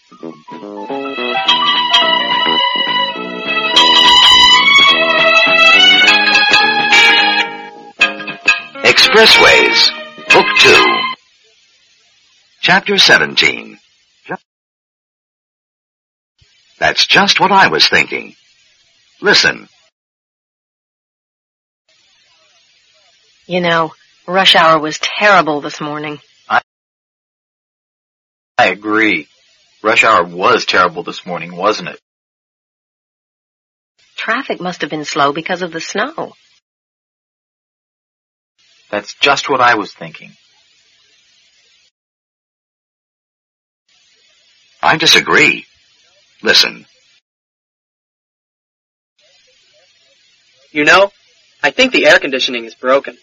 Expressways, Book 2, Chapter 17. That's just what I was thinking. Listen. You know, rush hour was terrible this morning. I agree. Rush hour was terrible this morning, wasn't it? Traffic must have been slow because of the snow. That's just what I was thinking. I disagree. Listen. You know, I think the air conditioning is broken.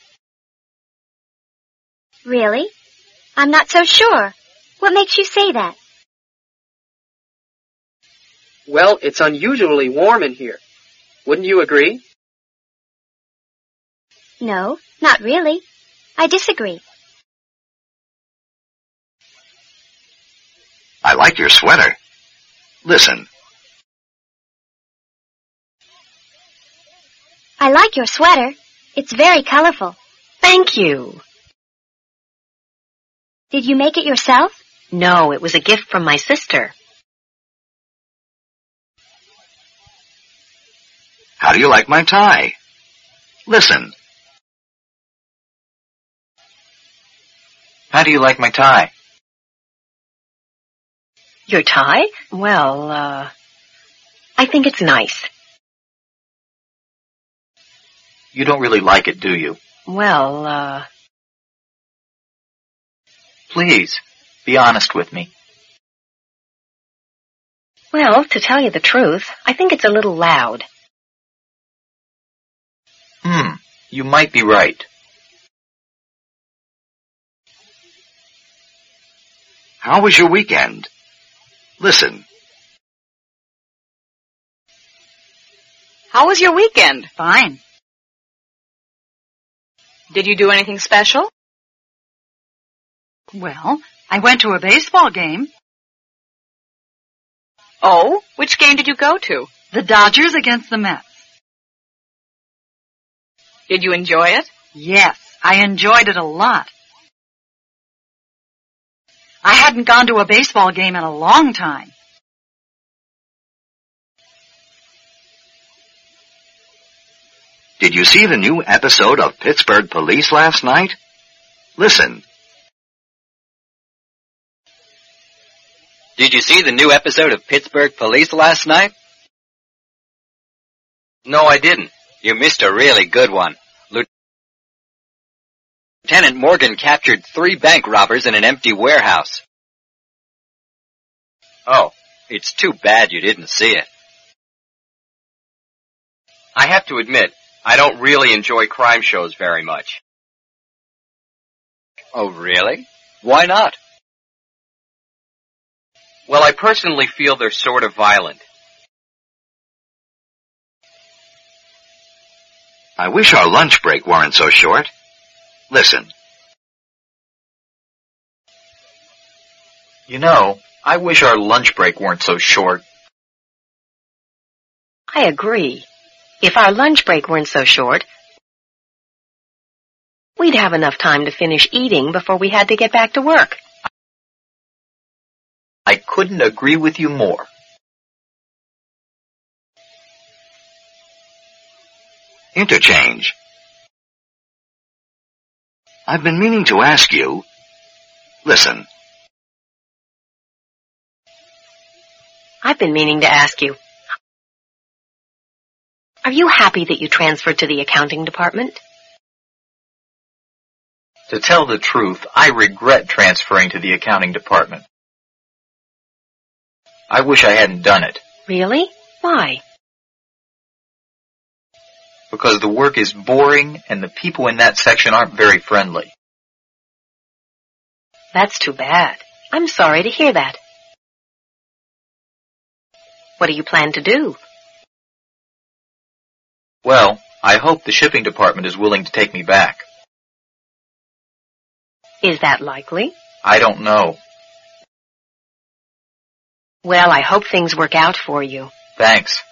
Really? I'm not so sure. What makes you say that? Well, it's unusually warm in here. Wouldn't you agree? No, not really. I disagree. I like your sweater. Listen. I like your sweater. It's very colorful. Thank you. Did you make it yourself? No, it was a gift from my sister. How do you like my tie? Listen. How do you like my tie? Your tie? Well, I think it's nice. You don't really like it, do you? Well, Please, be honest with me. Well, to tell you the truth, I think it's a little loud. You might be right. How was your weekend? Listen. How was your weekend? Fine. Did you do anything special? Well, I went to a baseball game. Oh, which game did you go to? The Dodgers against the Mets. Did you enjoy it? Yes, I enjoyed it a lot. I hadn't gone to a baseball game in a long time. Did you see the new episode of Pittsburgh Police last night? Listen. Did you see the new episode of Pittsburgh Police last night? No, I didn't. You missed a really good one. Lieutenant Morgan captured 3 bank robbers in an empty warehouse. Oh, it's too bad you didn't see it. I have to admit, I don't really enjoy crime shows very much. Oh, really? Why not? Well, I personally feel they're sort of violent. I wish our lunch break weren't so short. Listen. You know, I wish our lunch break weren't so short. I agree. If our lunch break weren't so short, we'd have enough time to finish eating before we had to get back to work. I couldn't agree with you more. Interchange. I've been meaning to ask you. Listen. I've been meaning to ask you. Are you happy that you transferred to the accounting department? To tell the truth, I regret transferring to the accounting department. I wish I hadn't done it. Really? Why? Because the work is boring and the people in that section aren't very friendly. That's too bad. I'm sorry to hear that. What do you plan to do? Well, I hope the shipping department is willing to take me back. Is that likely? I don't know. Well, I hope things work out for you. Thanks.